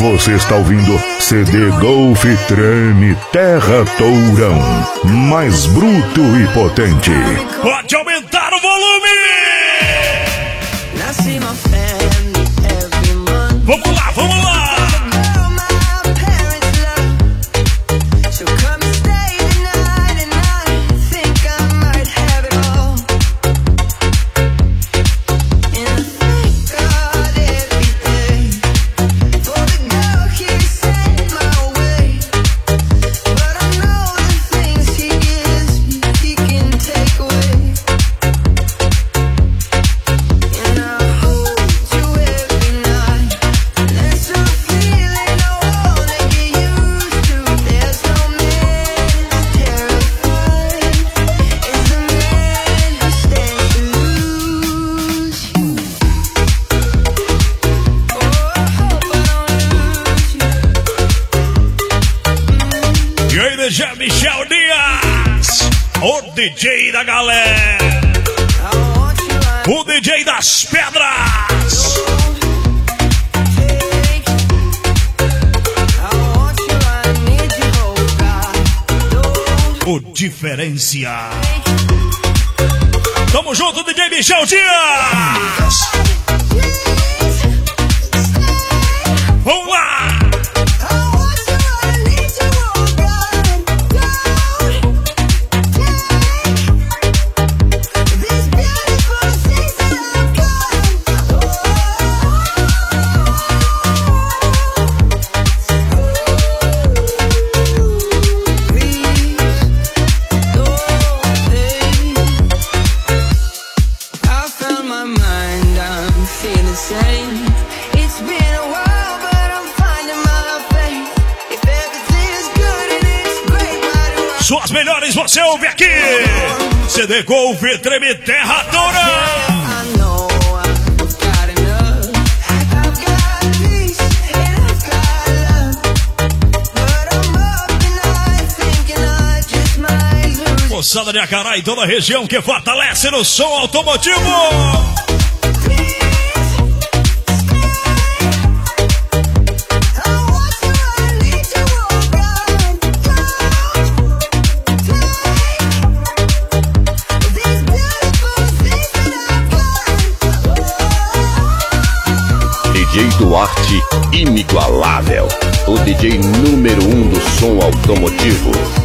Você está ouvindo CD Golf Treme Terra Tourão, mais bruto e potente. Pode aumentar o volume! Vamos lá, vamos lá! DJ Michel Dias, o DJ da galera, o DJ das pedras, o diferencial. Tamo junto, DJ Michel Dias. Vamos lá. Suas melhores você ouve aqui. CD Golf Treme Terra Tourão. Moçada de Acará e toda a região que fortalece no som automotivo. DJ Duarte, inigualável, o DJ número 1 do som automotivo.